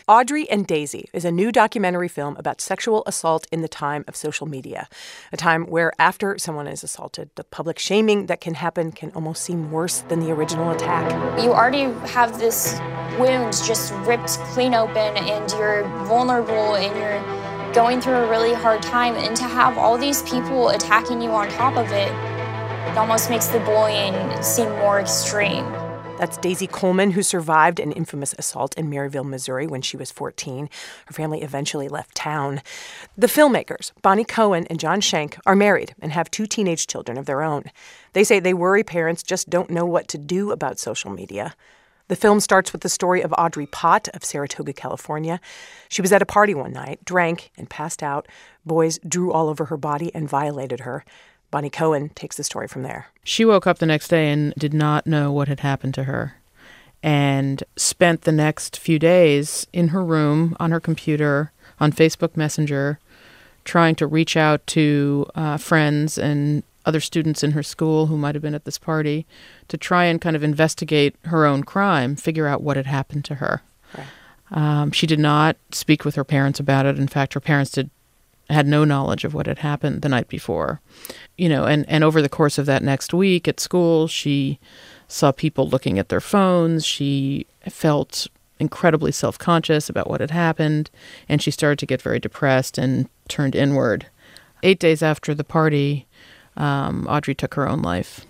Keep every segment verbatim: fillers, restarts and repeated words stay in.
Audrey and Daisy is a new documentary film about sexual assault in the time of social media, a time where after someone is assaulted, the public shaming that can happen can almost seem worse than the original attack. You already have this wound just ripped clean open, and you're vulnerable, and you're going through a really hard time, and to have all these people attacking you on top of it, it almost makes the bullying seem more extreme. That's Daisy Coleman, who survived an infamous assault in Maryville, Missouri when she was fourteen. Her family eventually left town. The filmmakers, Bonnie Cohen and John Schenk, are married and have two teenage children of their own. They say they worry parents just don't know what to do about social media. The film starts with the story of Audrey Pott of Saratoga, California. She was at a party one night, drank, and passed out. Boys drew all over her body and violated her. Bonnie Cohen takes the story from there. She woke up the next day and did not know what had happened to her, and spent the next few days in her room, on her computer, on Facebook Messenger, trying to reach out to uh, friends and other students in her school who might have been at this party to try and kind of investigate her own crime, figure out what had happened to her. Right. Um, she did not speak with her parents about it. In fact, her parents did had no knowledge of what had happened the night before. You know, and, and over the course of that next week at school, she saw people looking at their phones. She felt incredibly self-conscious about what had happened, and she started to get very depressed and turned inward. Eight days after the party, um, Audrey took her own life.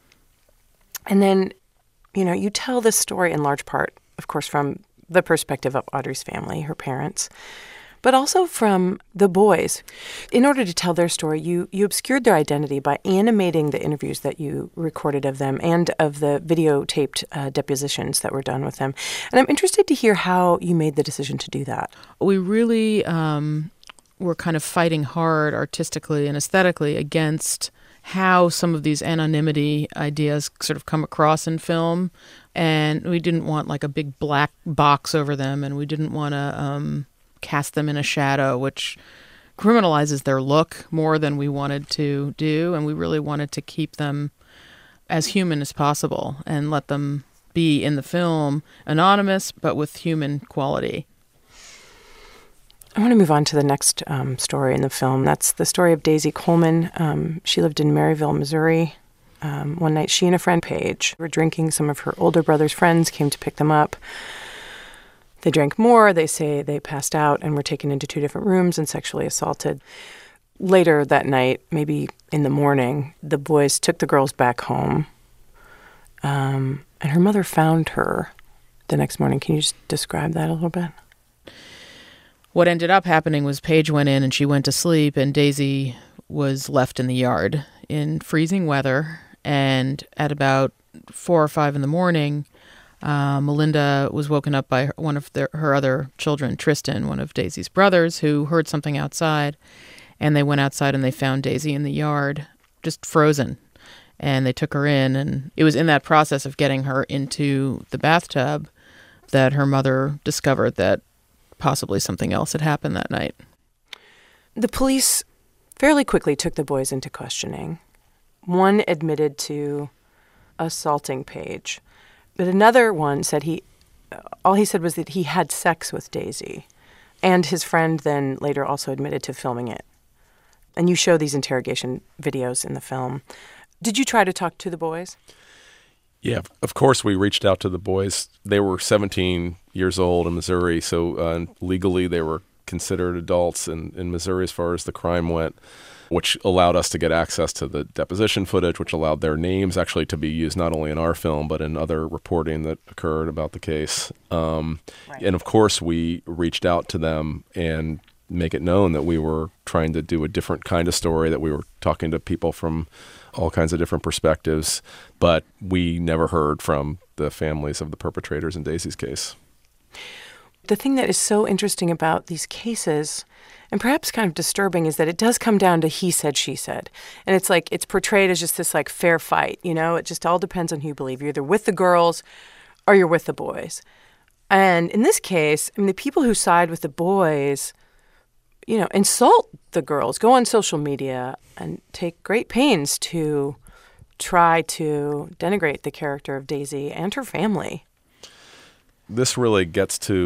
And then, you know, you tell this story in large part, of course, from the perspective of Audrey's family, her parents, but also from the boys. In order to tell their story, you you obscured their identity by animating the interviews that you recorded of them and of the videotaped uh, depositions that were done with them. And I'm interested to hear how you made the decision to do that. We really um, were kind of fighting hard artistically and aesthetically against how some of these anonymity ideas sort of come across in film. And we didn't want like a big black box over them, and we didn't want to Um, cast them in a shadow, which criminalizes their look more than we wanted to do. And we really wanted to keep them as human as possible and let them be in the film anonymous, but with human quality. I want to move on to the next um, story in the film. That's the story of Daisy Coleman. Um, she lived in Maryville, Missouri. Um, one night, she and a friend, Paige, were drinking. Some of her older brother's friends came to pick them up. They drank more. They say they passed out and were taken into two different rooms and sexually assaulted. Later that night, maybe in the morning, the boys took the girls back home. Um, and her mother found her the next morning. Can you just describe that a little bit? What ended up happening was Paige went in and she went to sleep, and Daisy was left in the yard in freezing weather. And at about four or five in the morning, Uh, Melinda was woken up by her, one of their, her other children, Tristan, one of Daisy's brothers, who heard something outside. And they went outside and they found Daisy in the yard, just frozen. And they took her in. And it was in that process of getting her into the bathtub that her mother discovered that possibly something else had happened that night. The police fairly quickly took the boys into questioning. One admitted to assaulting Paige. But another one said he, all he said was that he had sex with Daisy. And his friend then later also admitted to filming it. And you show these interrogation videos in the film. Did you try to talk to the boys? Yeah, of course we reached out to the boys. They were seventeen years old in Missouri, so uh, legally they were considered adults in, in Missouri as far as the crime went, which allowed us to get access to the deposition footage, which allowed their names actually to be used not only in our film, but in other reporting that occurred about the case. Um, right. And of course, we reached out to them and make it known that we were trying to do a different kind of story, that we were talking to people from all kinds of different perspectives, but we never heard from the families of the perpetrators in Daisy's case. The thing that is so interesting about these cases, and perhaps kind of disturbing, is that it does come down to he said, she said. And it's like, it's portrayed as just this like fair fight, you know? It just all depends on who you believe. You're either with the girls or you're with the boys. And in this case, I mean, the people who side with the boys, you know, insult the girls, go on social media and take great pains to try to denigrate the character of Daisy and her family. This really gets to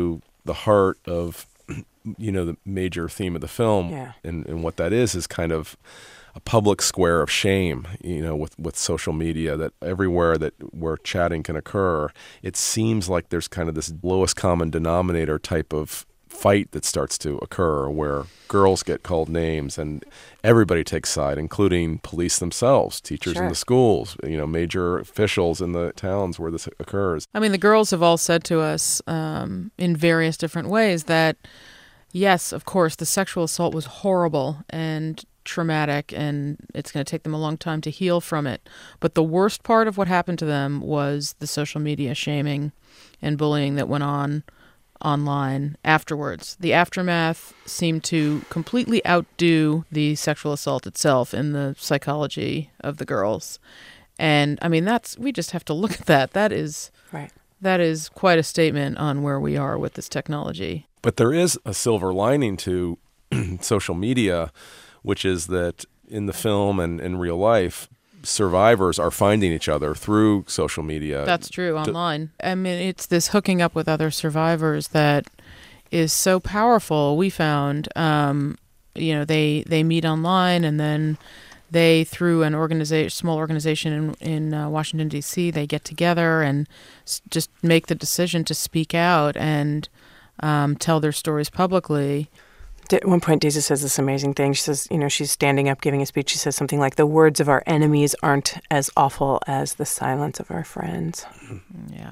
the heart of, you know, the major theme of the film. Yeah. And, and what that is is kind of a public square of shame, you know, with, with social media, that everywhere that where chatting can occur, it seems like there's kind of this lowest common denominator type of fight that starts to occur where girls get called names and everybody takes side, including police themselves, teachers Sure. in the schools, you know, major officials in the towns where this occurs. I mean, the girls have all said to us um, in various different ways that, yes, of course, the sexual assault was horrible and traumatic, and it's going to take them a long time to heal from it. But the worst part of what happened to them was the social media shaming and bullying that went on online afterwards. The aftermath seemed to completely outdo the sexual assault itself in the psychology of the girls. And I mean, that's, we just have to look at that. That is, Right. that is quite a statement on where we are with this technology. But there is a silver lining to social media, which is that in the film and in real life, survivors are finding each other through social media. That's true, online. I mean, it's this hooking up with other survivors that is so powerful. We found, um, you know, they, they meet online, and then they, through an organization, small organization in, in uh, Washington, D C, they get together and s- just make the decision to speak out and um, tell their stories publicly. At one point, Daisy says this amazing thing. She says, you know, she's standing up giving a speech. She says something like, the words of our enemies aren't as awful as the silence of our friends. Yeah.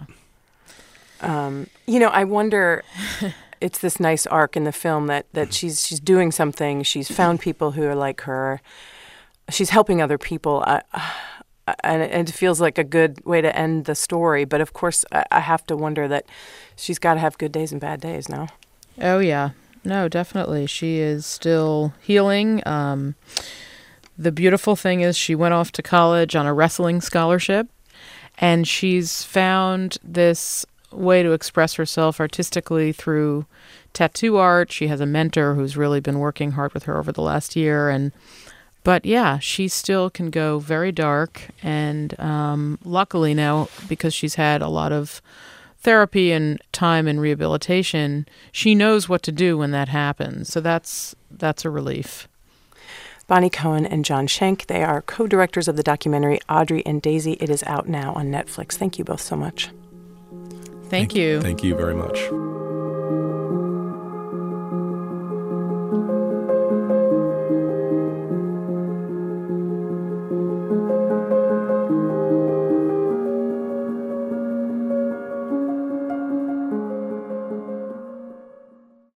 Um, you know, I wonder, it's this nice arc in the film that, that she's she's doing something. She's found people who are like her. She's helping other people. I, I, and it feels like a good way to end the story. But of course, I, I have to wonder that she's got to have good days and bad days now. Oh, yeah. No, definitely. She is still healing. Um, the beautiful thing is she went off to college on a wrestling scholarship, and she's found this way to express herself artistically through tattoo art. She has a mentor who's really been working hard with her over the last year. And but yeah, she still can go very dark. And um, luckily now, because she's had a lot of therapy and time and rehabilitation, she knows what to do when that happens. So that's that's a relief. Bonnie Cohen and John Schenk, they are co-directors of the documentary Audrey and Daisy. It is out now on Netflix. Thank you both so much. Thank you. Thank you very much.